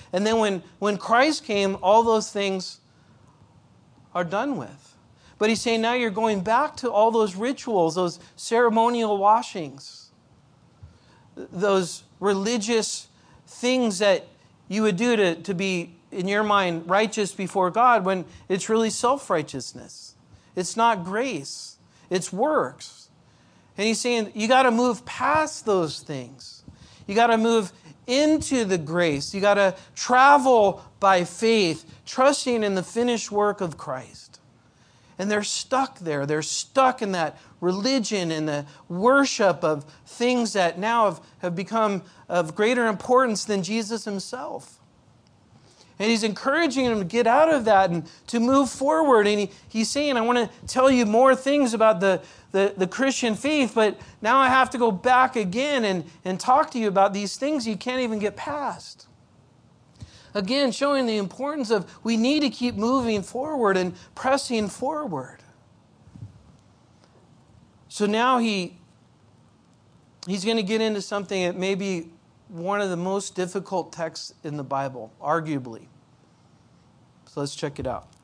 And then when Christ came, all those things are done with. But he's saying now you're going back to all those rituals, those ceremonial washings, those religious things that you would do to be, in your mind, righteous before God, when it's really self-righteousness. It's not grace. It's works. And he's saying you got to move past those things. You got to move into the grace. You got to travel by faith, trusting in the finished work of Christ. And they're stuck there. They're stuck in that religion and the worship of things that now have become of greater importance than Jesus himself. And he's encouraging them to get out of that and to move forward. And he's saying, I want to tell you more things about the Christian faith, but now I have to go back again and talk to you about these things you can't even get past. Again, showing the importance of we need to keep moving forward and pressing forward. So now he's going to get into something that may be one of the most difficult texts in the Bible, arguably. So let's check it out.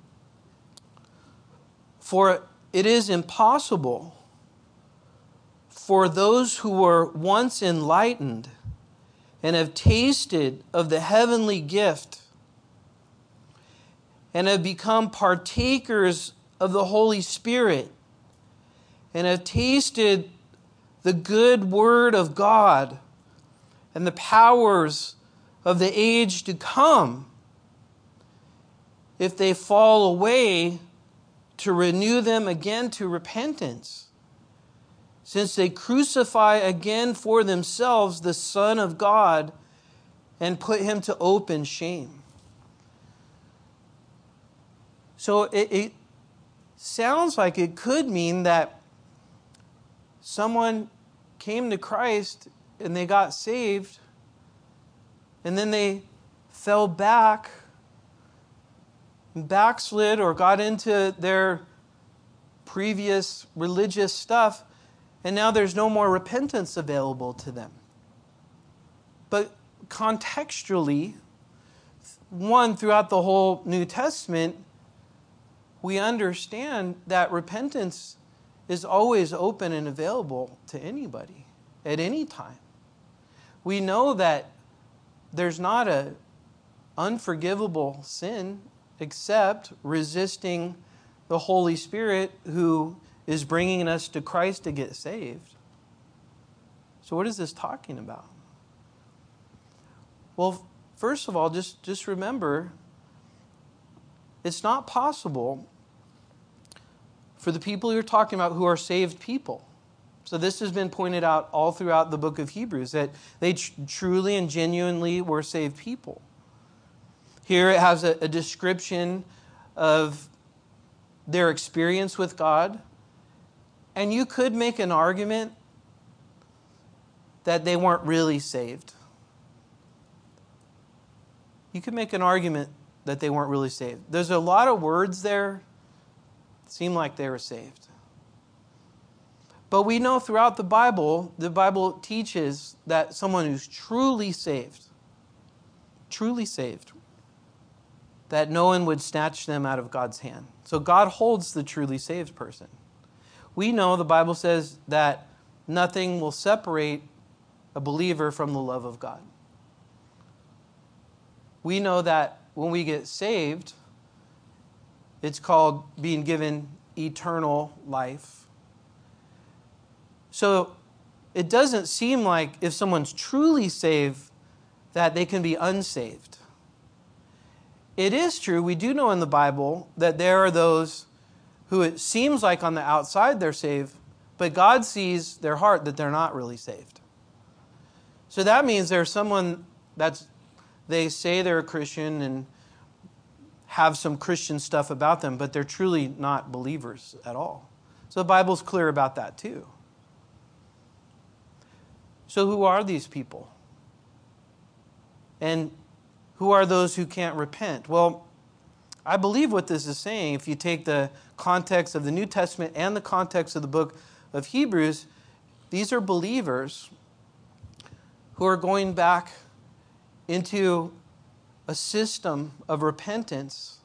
For it is impossible for those who were once enlightened and have tasted of the heavenly gift and have become partakers of the Holy Spirit and have tasted the good word of God and the powers of the age to come, if they fall away, to renew them again to repentance, since they crucify again for themselves the Son of God and put him to open shame. So it sounds like it could mean that someone came to Christ and they got saved, and then they fell back, backslid, or got into their previous religious stuff, and now there's no more repentance available to them. But contextually, throughout the whole New Testament, we understand that repentance is always open and available to anybody at any time. We know that there's not an unforgivable sin except resisting the Holy Spirit who is bringing us to Christ to get saved. So what is this talking about? Well, first of all, just remember, it's not possible for the people you're talking about who are saved people. So this has been pointed out all throughout the book of Hebrews, that they truly and genuinely were saved people. Here it has a description of their experience with God. And you could make an argument that they weren't really saved. You could make an argument that they weren't really saved. There's a lot of words there that seem like they were saved. But we know throughout the Bible teaches that someone who's truly saved, that no one would snatch them out of God's hand. So God holds the truly saved person. We know the Bible says that nothing will separate a believer from the love of God. We know that when we get saved, it's called being given eternal life. So it doesn't seem like if someone's truly saved that they can be unsaved. It is true, we do know in the Bible that there are those who it seems like on the outside they're saved, but God sees their heart that they're not really saved. So that means there's someone they say they're a Christian and have some Christian stuff about them, but they're truly not believers at all. So the Bible's clear about that too. So who are these people? And who are those who can't repent? Well, I believe what this is saying, if you take the context of the New Testament and the context of the book of Hebrews, these are believers who are going back into a system of repentance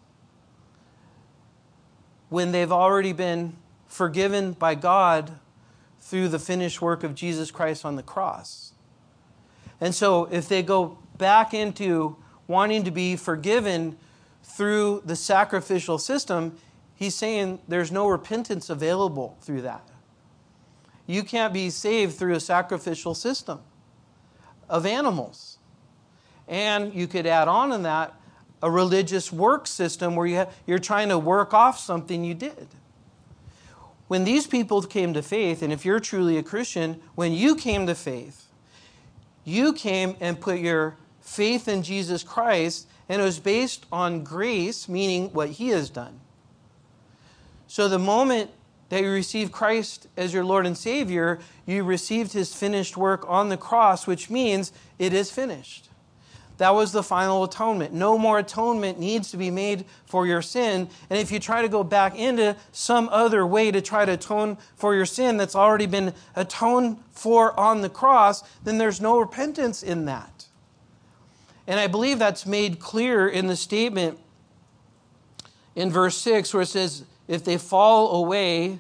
when they've already been forgiven by God through the finished work of Jesus Christ on the cross. And so if they go back into wanting to be forgiven through the sacrificial system, he's saying there's no repentance available through that. You can't be saved through a sacrificial system of animals. And you could add on to that a religious work system where you're trying to work off something you did. When these people came to faith, and if you're truly a Christian, when you came to faith, you came and put your faith in Jesus Christ, and it was based on grace, meaning what He has done. So the moment that you received Christ as your Lord and Savior, you received His finished work on the cross, which means it is finished. That was the final atonement. No more atonement needs to be made for your sin. And if you try to go back into some other way to try to atone for your sin that's already been atoned for on the cross, then there's no repentance in that. And I believe that's made clear in the statement in verse 6 where it says, if they fall away,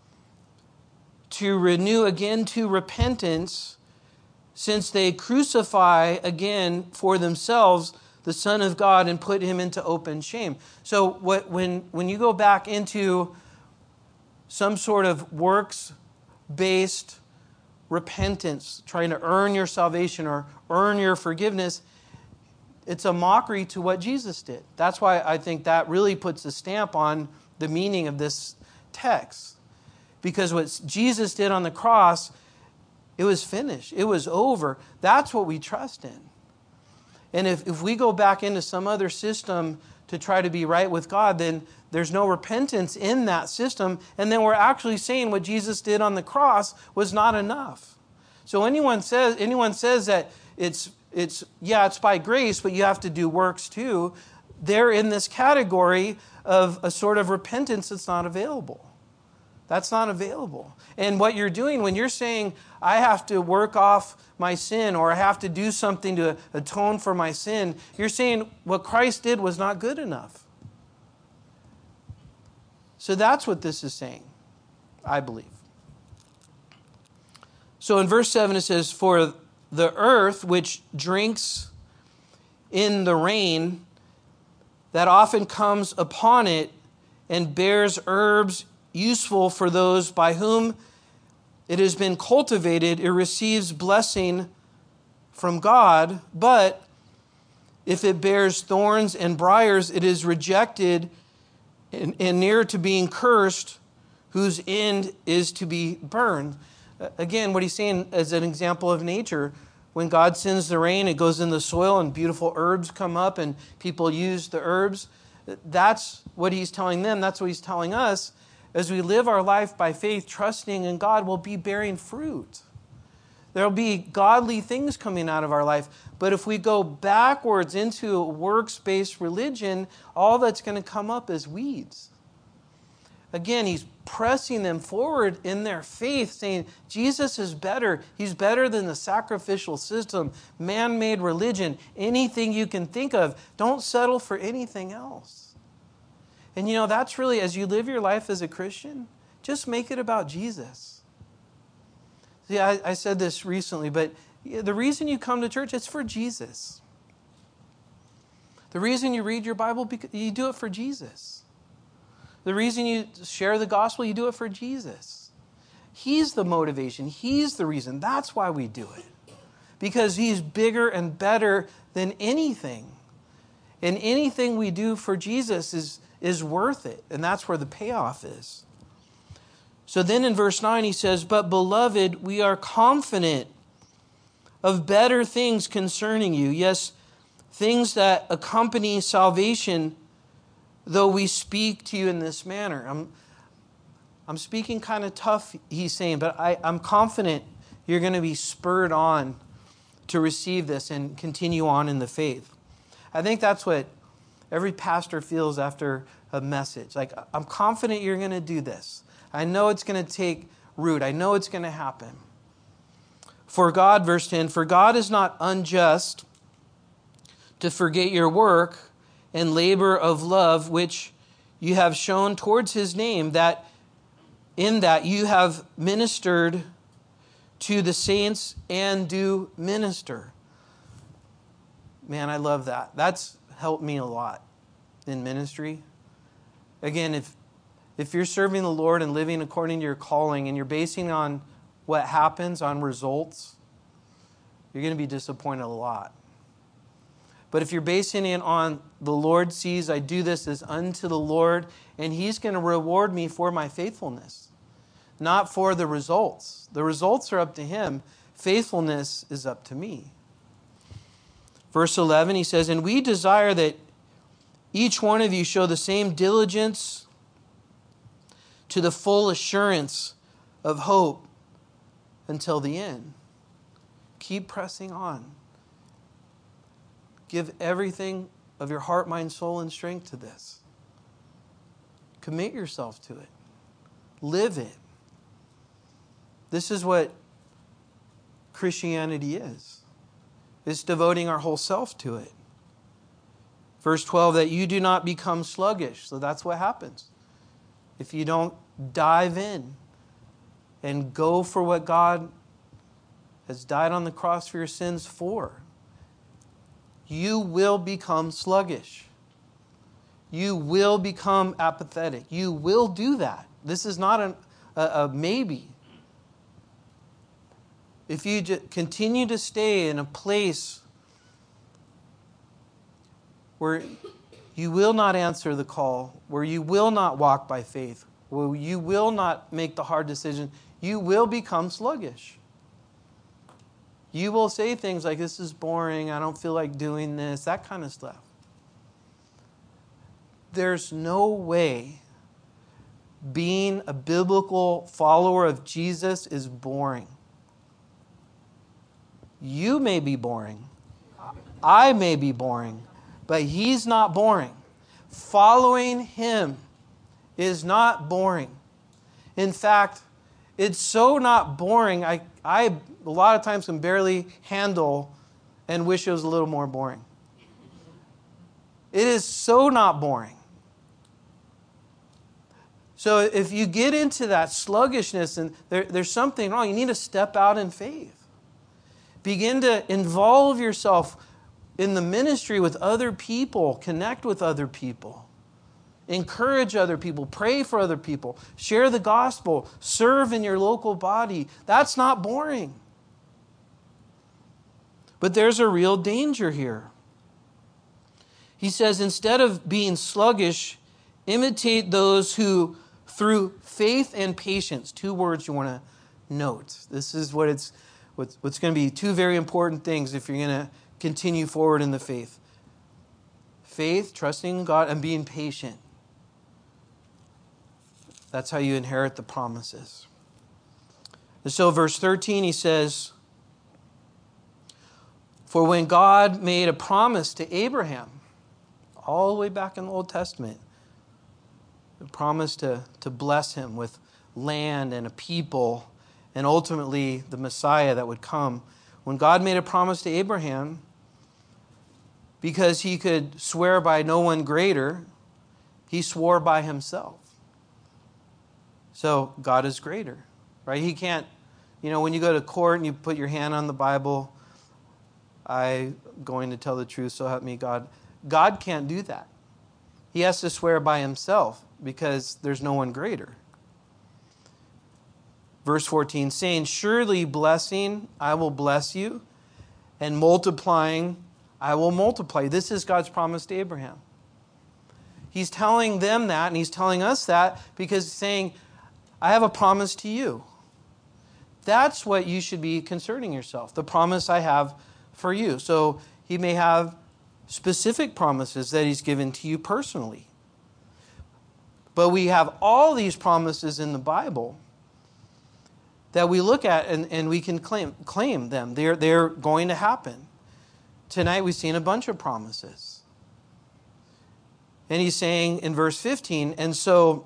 to renew again to repentance, since they crucify again for themselves the Son of God and put Him into open shame. So when you go back into some sort of works-based repentance, trying to earn your salvation or earn your forgiveness, it's a mockery to what Jesus did. That's why I think that really puts a stamp on the meaning of this text. Because what Jesus did on the cross, it was finished. It was over. That's what we trust in. And if we go back into some other system to try to be right with God, then there's no repentance in that system. And then we're actually saying what Jesus did on the cross was not enough. So anyone says that it's by grace, but you have to do works too, they're in this category of a sort of repentance that's not available. That's not available. And what you're doing when you're saying, I have to work off my sin or I have to do something to atone for my sin, you're saying what Christ did was not good enough. So that's what this is saying, I believe. So in verse 7 it says, for the earth which drinks in the rain that often comes upon it and bears herbs useful for those by whom it has been cultivated, it receives blessing from God. But if it bears thorns and briars, it is rejected and near to being cursed, whose end is to be burned. Again, what he's saying as an example of nature, when God sends the rain, it goes in the soil and beautiful herbs come up and people use the herbs. That's what he's telling them. That's what he's telling us. As we live our life by faith, trusting in God, we'll be bearing fruit. There'll be godly things coming out of our life. But if we go backwards into a works-based religion, all that's going to come up is weeds. Again, he's pressing them forward in their faith, saying, Jesus is better. He's better than the sacrificial system, man-made religion, anything you can think of. Don't settle for anything else. And that's really, as you live your life as a Christian, just make it about Jesus. See, I said this recently, but the reason you come to church, it's for Jesus. The reason you read your Bible, you do it for Jesus. The reason you share the gospel, you do it for Jesus. He's the motivation. He's the reason. That's why we do it. Because He's bigger and better than anything. And anything we do for Jesus is worth it. And that's where the payoff is. So then in verse 9 he says, but beloved, we are confident of better things concerning you. Yes, things that accompany salvation, though we speak to you in this manner. I'm speaking kind of tough, he's saying, but I'm confident you're going to be spurred on to receive this and continue on in the faith. I think that's what every pastor feels after a message. Like, I'm confident you're going to do this. I know it's going to take root. I know it's going to happen. For God, verse 10, for God is not unjust to forget your work and labor of love, which you have shown towards his name, that in that you have ministered to the saints and do minister. Man, I love that. That's helped me a lot in ministry. Again, if you're serving the Lord and living according to your calling and you're basing on what happens, on results, you're going to be disappointed a lot. But if you're basing it on the Lord sees I do this as unto the Lord, and he's going to reward me for my faithfulness, not for the results. The results are up to him. Faithfulness is up to me. Verse 11, he says, and we desire that each one of you show the same diligence to the full assurance of hope until the end. Keep pressing on. Give everything of your heart, mind, soul, and strength to this. Commit yourself to it. Live it. This is what Christianity is. It's devoting our whole self to it. Verse 12, that you do not become sluggish. So that's what happens. If you don't dive in and go for what God has died on the cross for your sins for, you will become sluggish. You will become apathetic. You will do that. This is not a maybe. If you continue to stay in a place where you will not answer the call, where you will not walk by faith, where you will not make the hard decision, you will become sluggish. You will say things like, this is boring, I don't feel like doing this, that kind of stuff. There's no way being a biblical follower of Jesus is boring. You may be boring. I may be boring. But he's not boring. Following him is not boring. In fact, it's so not boring, I a lot of times can barely handle and wish it was a little more boring. It is so not boring. So if you get into that sluggishness and there's something wrong, you need to step out in faith. Begin to involve yourself in the ministry with other people. Connect with other people. Encourage other people. Pray for other people. Share the gospel. Serve in your local body. That's not boring. But there's a real danger here. He says, instead of being sluggish, imitate those who, through faith and patience, 2 words you want to note. This is what's going to be 2 very important things if you're going to continue forward in the faith. Faith, trusting in God, and being patient. That's how you inherit the promises. And so verse 13, he says, for when God made a promise to Abraham, all the way back in the Old Testament, a promise to bless him with land and a people, and ultimately the Messiah that would come. When God made a promise to Abraham, because he could swear by no one greater, he swore by himself. So God is greater, right? He can't, when you go to court and you put your hand on the Bible, I'm going to tell the truth, so help me God. God can't do that. He has to swear by himself because there's no one greater. Verse 14, saying, surely blessing, I will bless you, and multiplying, I will multiply. This is God's promise to Abraham. He's telling them that, and he's telling us that because he's saying, I have a promise to you. That's what you should be concerning yourself, the promise I have for you. So he may have specific promises that he's given to you personally. But we have all these promises in the Bible that we look at and we can claim them. They're going to happen. Tonight we've seen a bunch of promises. And he's saying in verse 15, and so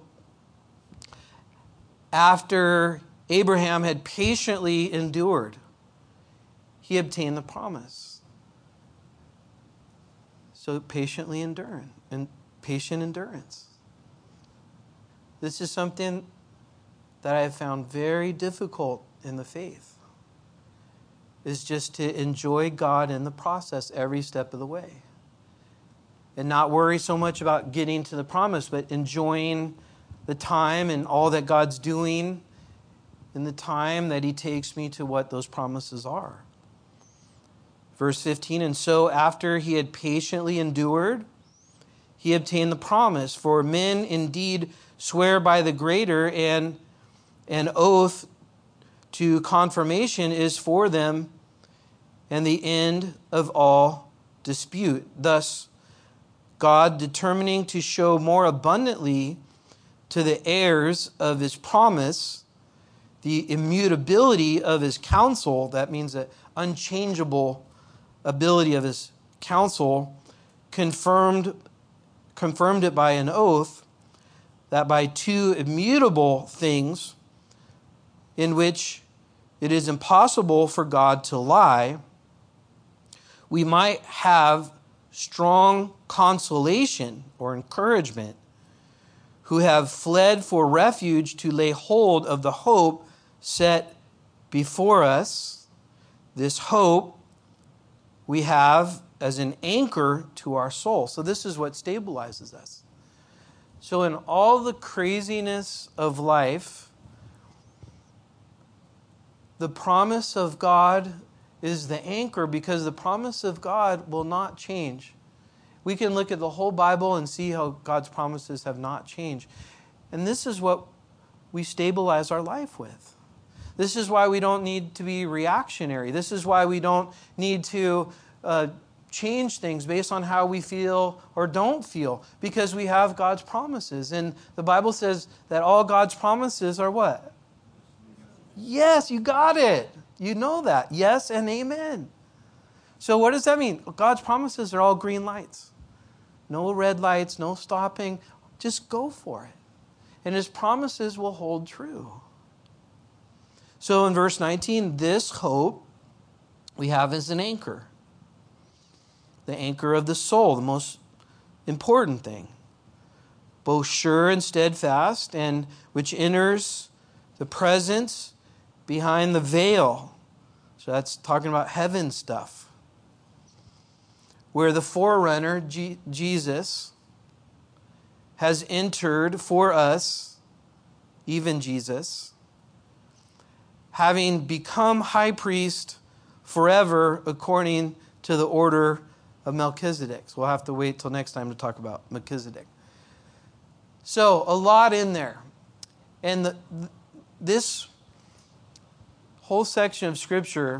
after Abraham had patiently endured, he obtained the promise. So patiently and patient endurance. This is something that I have found very difficult in the faith, is just to enjoy God in the process every step of the way. And not worry so much about getting to the promise, but enjoying the time and all that God's doing in the time that He takes me to what those promises are. Verse 15, and so after he had patiently endured, he obtained the promise. For men indeed swear by the greater, and an oath to confirmation is for them, and the end of all dispute. Thus, God, determining to show more abundantly to the heirs of His promise the immutability of His counsel, that means the unchangeable ability of His counsel, confirmed it by an oath, that by two immutable things in which it is impossible for God to lie, we might have strong consolation or encouragement, who have fled for refuge to lay hold of the hope set before us. This hope we have as an anchor to our soul. So this is what stabilizes us. So in all the craziness of life, the promise of God is the anchor, because the promise of God will not change. We can look at the whole Bible and see how God's promises have not changed. And this is what we stabilize our life with. This is why we don't need to be reactionary. This is why we don't need to change things based on how we feel or don't feel, because we have God's promises. And the Bible says that all God's promises are what? Yes, you got it. You know that. Yes and amen. So what does that mean? God's promises are all green lights. No red lights, no stopping. Just go for it. And His promises will hold true. So in verse 19, this hope we have as an anchor. The anchor of the soul, the most important thing. Both sure and steadfast, and which enters the presence behind the veil. So that's talking about heaven stuff. Where the forerunner, Jesus, has entered for us, even Jesus, having become high priest forever according to the order of Melchizedek. So we'll have to wait till next time to talk about Melchizedek. So a lot in there. And this whole section of Scripture,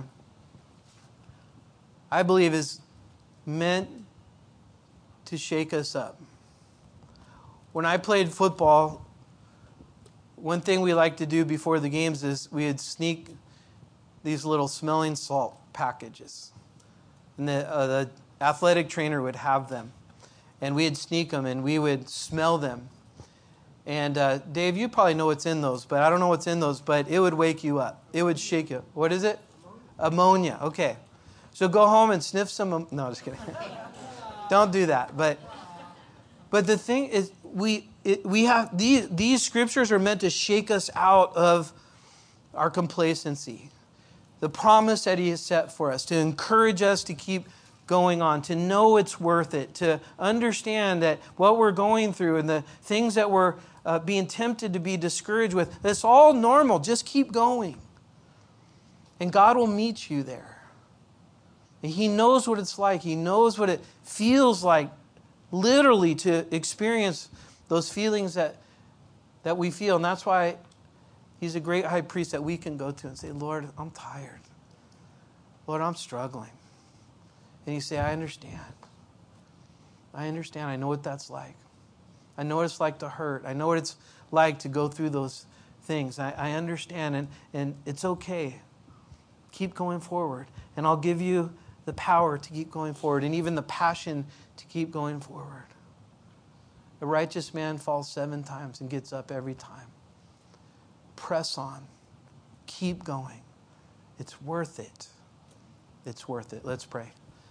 I believe, is meant to shake us up. When I played football, one thing we liked to do before the games is we'd sneak these little smelling salt packages. And the athletic trainer would have them. And we'd sneak them and we would smell them. And Dave, you probably know what's in those, but I don't know what's in those, but it would wake you up. It would shake you. What is it? Ammonia. Okay. So go home and sniff some. No, just kidding. Don't do that. But the thing is, we have these scriptures are meant to shake us out of our complacency. The promise that He has set for us, to encourage us to keep going on, to know it's worth it, to understand that what we're going through and the things that we're being tempted to be discouraged with, that's all normal. Just keep going. And God will meet you there. And He knows what it's like. He knows what it feels like, literally, to experience those feelings that we feel. And that's why He's a great high priest that we can go to and say, Lord, I'm tired. Lord, I'm struggling. And you say, I understand. I understand. I know what that's like. I know what it's like to hurt. I know what it's like to go through those things. I understand, and it's okay. Keep going forward. And I'll give you the power to keep going forward and even the passion to keep going forward. A righteous man falls 7 times and gets up every time. Press on. Keep going. It's worth it. It's worth it. Let's pray.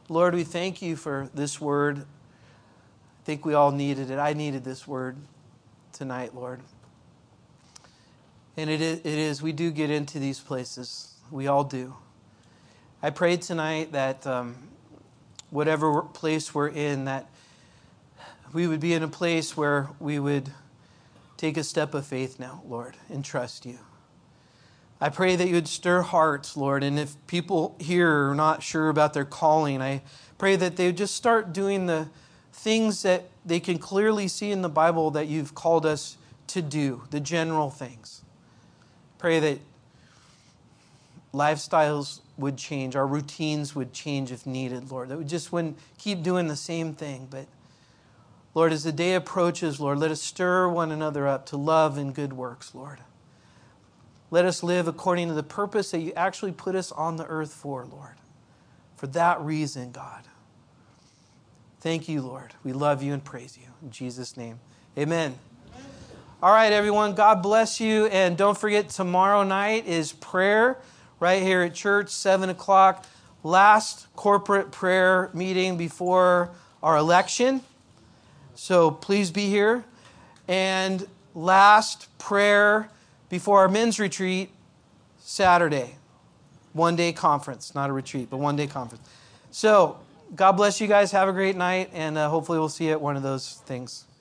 Lord, we thank you for this word. I think we all needed it. I needed this word tonight, Lord. And it is, we do get into these places. We all do. I prayed tonight that whatever place we're in, that we would be in a place where we would take a step of faith now, Lord, and trust you. I pray that you would stir hearts, Lord, and if people here are not sure about their calling, I pray that they would just start doing the things that they can clearly see in the Bible that you've called us to do, the general things. Pray that lifestyles would change, our routines would change if needed, Lord, that we just wouldn't keep doing the same thing, but Lord, as the day approaches, Lord, let us stir one another up to love and good works, Lord. Let us live according to the purpose that you actually put us on the earth for, Lord. For that reason, God. Thank you, Lord. We love you and praise you. In Jesus' name, amen. All right, everyone, God bless you. And don't forget, tomorrow night is prayer right here at church, 7 o'clock. Last corporate prayer meeting before our election. So please be here. And last prayer before our men's retreat, Saturday. One-day conference, not a retreat, but one-day conference. So God bless you guys. Have a great night, and hopefully we'll see you at one of those things.